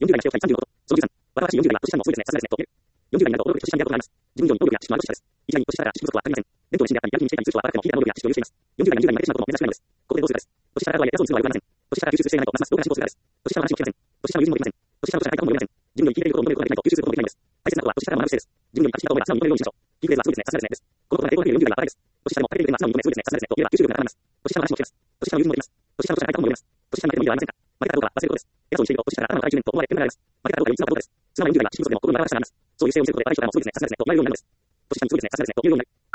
40代が使用機会35こと。その13、私40代は年下もそうですね。さすがですね。と言える。40代になると能力と資産にあることがあります。自分以上に能力や知識のある年下です。一概に年下から知識不足はありません。伝統の信であったり、ヤンキーにしていたり、通知はあらかでも聞いた能力や知識を有しています。40代に20代にまでしまうことも珍しくないのです。ここでどうするかです。年下からとはいえ、偉そうにするのは良くありません。年下から吸収していないと、ますます動画が進行するからです。年下の話も聞けません。年下の友人もできません。年下のと社会化も読めません。自分より聞いていることを求めることができないと吸収することもできないのです。大切なことは年下から学ぶ姿勢です。自分より価値が高いと思えば素直に認めるようにしましょう。聞くフレーズはそうですね。さすがですね。です。このことが英語で40代はバカです。年下でもバカでも素直に認め、そうですね。さすがですね。と言えば吸収力が高まります。年下の話も聞けます。年下の友人もできます。年下のと社会化も読めます。年下に負けてもいいではありませんか。負けたかどうかは忘れることです。偉そうにしていると、年下から頭の高い10年と思われてもらいます。負けたかどうかより実はどうかです。素直な40代は知識不足でも心の柔らかさがあります。そういう姿勢を見せることで相手の人がまっすぐなります。そういう姿勢を見せることで相手の人がまっすぐなります。年下にそうですね。さすがですね。と言うようになる。